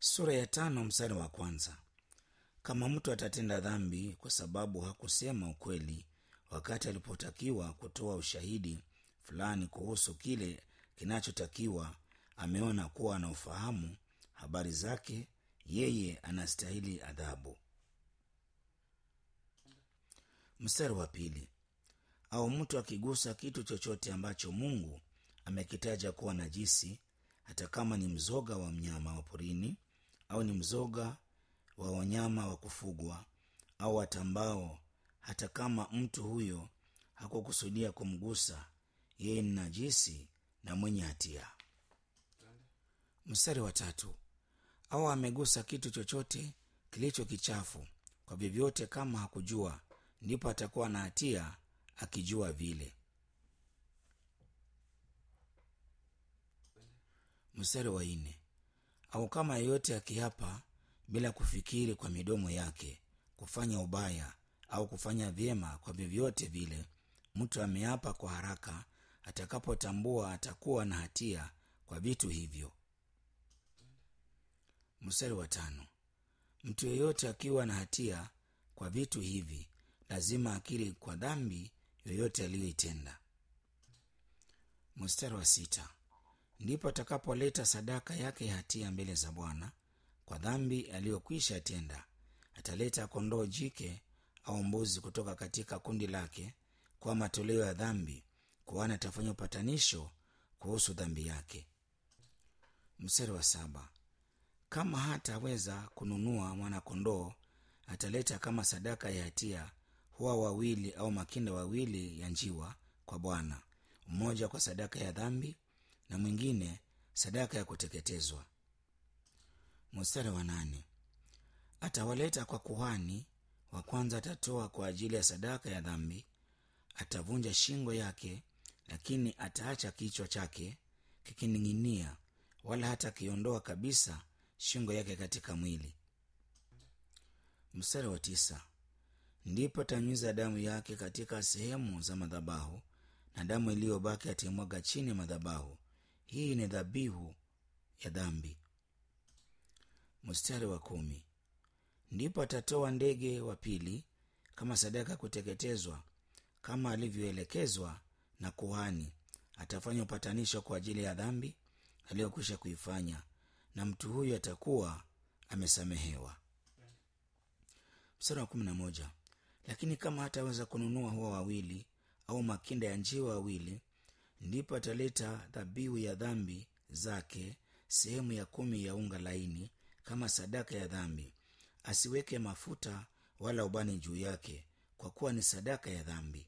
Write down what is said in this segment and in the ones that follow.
Sura ya 5 mstari wa kwanza. Kama mtu atatenda dhambi kwa sababu hakusema ukweli wakati alipotakiwa kutoa ushahidi fulani kuhusu kile kinachotakiwa, ameona kuwa ana ufahamu habari zake, yeye anastahili adhabu. Mstari wa pili. Au mtu akigusa kitu chochote ambacho Mungu amekitaja kuwa najisi, hata kama ni mzoga wa mnyama wa porini au ni mzoga wa wanyama wa kufugwa au watambao, hata kama mtu huyo hakukusudia kumgusa, yeye ni najisi na mwenye hatia. Mstari wa tatu. Au amegusa kitu chochote kilicho kichafu kwa vyovyote kama hakujua, ndipo atakuwa na hatia akijua vile. Mstari wa 4. Au kama yeyote akiapa bila kufikiri kwa midomo yake kufanya ubaya au kufanya vyema kwa vyovyote vile, mtu ameapa kwa haraka, atakapotambua atakuwa na hatia kwa vitu hivyo. Mstari wa 5. Mtu yeyote akiwa na hatia kwa vitu hivi lazima akiri kwa dhambi yoyote aliyoitenda. Mstari wa 6. Ndipo atakapoleta sadaka yake ya hatia mbele za Bwana kwa dhambi aliyokwisha tenda. Ataleta kondoo jike au mbuzi kutoka katika kundi lake kwa matoleo ya dhambi, kuhani atafanya upatanisho kuhusu dhambi yake. Mstari wa 7. Kama hataweza kununua mwana kondoo, ataleta kama sadaka ya hatia hua wawili au makinda wawili ya njiwa kwa Bwana, mmoja kwa sadaka ya dhambi na mwingine sadaka ya kuteketezwa. Mstari wa 8. Atawaleta kwa kuhani. Wa kwanza atatoa kwa ajili ya sadaka ya dhambi, atavunja shingo yake, lakini ataacha kichwa chake kikining'inia, wala hata kiondoa kabisa shingo yake katika mwili. Mstari wa 9. Ndipo atanyunyiza damu yake katika sehemu za madhabahu, na damu iliyobaki ataimwaga chini ya madhabahu. Hii ni dhabihu ya dhambi. Mstari wa 10. Ndipo atatoa ndege wa pili kama sadaka ya kuteketezwa kama alivyoelekezwa na kuhani. Atafanya upatanisho kwa ajili ya dhambi aliyokwisha kuifanya, na mtu huyo atakuwa amesamehewa. Mstari wa 11. Lakini kama hataweza kununua hua wawili au makinda ya njiwa wawili, ndipo ataleta dhabihu ya dhambi zake sehemu ya 10 ya unga laini kama sadaka ya dhambi. Asiweke mafuta wala ubani juu yake, kwa kuwa ni sadaka ya dhambi.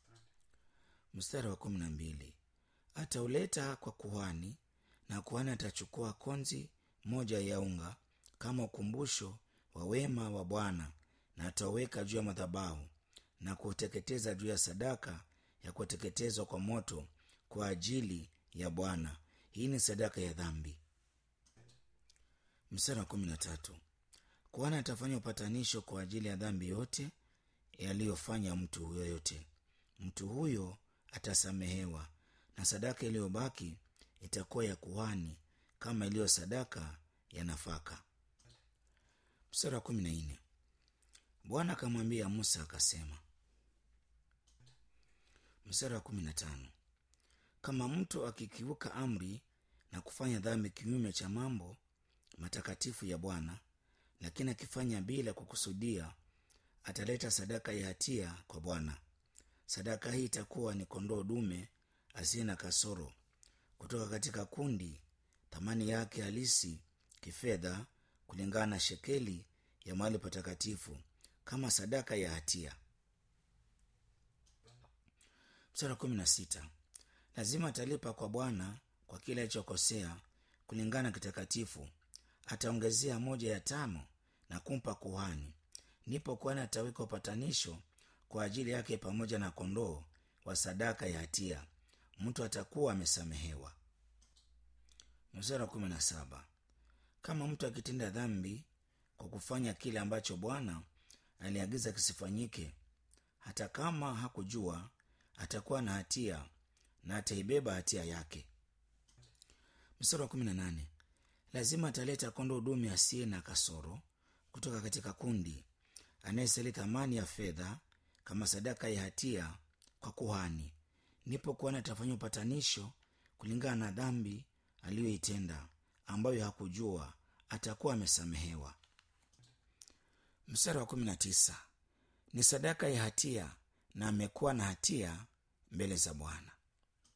Mstari wa 12. Atauleta kwa kuhani, na kuhani atachukua konzi moja ya unga kama ukumbusho wa wema wa Bwana, na ataweka juu ya madhabahu na kuteketeza juu ya sadaka ya kuteketezwa kwa moto kwa ajili ya Bwana. Hii ni sadaka ya dhambi. Mstari wa 13. Kuhani atafanya upatanisho kwa ajili ya dhambi yote yaliyofanya mtu huyo yote. Mtu huyo atasamehewa, na sadaka iliyobaki itakuwa ya kuhani kama iliyo sadaka ya nafaka. Mstari wa 14. Bwana akamwambia Musa akasema. Mstari wa 15. Kama mtu akikiuka amri na kufanya dhambi kinyume cha mambo matakatifu ya Bwana, lakini akifanya bila kukusudia, ataleta sadaka ya hatia kwa Bwana. Sadaka hii itakuwa ni kondoo dume asiye na kasoro kutoka katika kundi, thamani yake halisi kifedha kulingana na shekeli ya mahali patakatifu, kama sadaka ya hatia. Mstari wa 16. Lazima atalipa kwa Bwana kwa kile alichokosea kulingana kitakatifu. Ataongezea 1/5 na kumpa kuhani. Ndipo kuhani ataweka upatanisho kwa ajili yake pamoja na kondoo wa sadaka ya hatia. Mtu atakuwa amesamehewa. Mstari wa 17. Kama mtu akitenda dhambi kwa kufanya kile ambacho Bwana aliagiza kisifanyike, hata kama hakujua, atakuwa na hatia na ataibeba hatia yake. Mstari wa 18. lazima ataleta kondoo dume asiye na kasoro kutoka katika kundi, anayestahili thamani ya fedha kama sadaka ya hatia kwa kuhani. Ndipo kuhani atafanya upatanisho kulingana na dhambi aliyoitenda, ambayo hakujua, atakuwa amesamehewa. Mstari wa 19, ni sadaka ya hatia na amekuwa na hatia mbele za Bwana.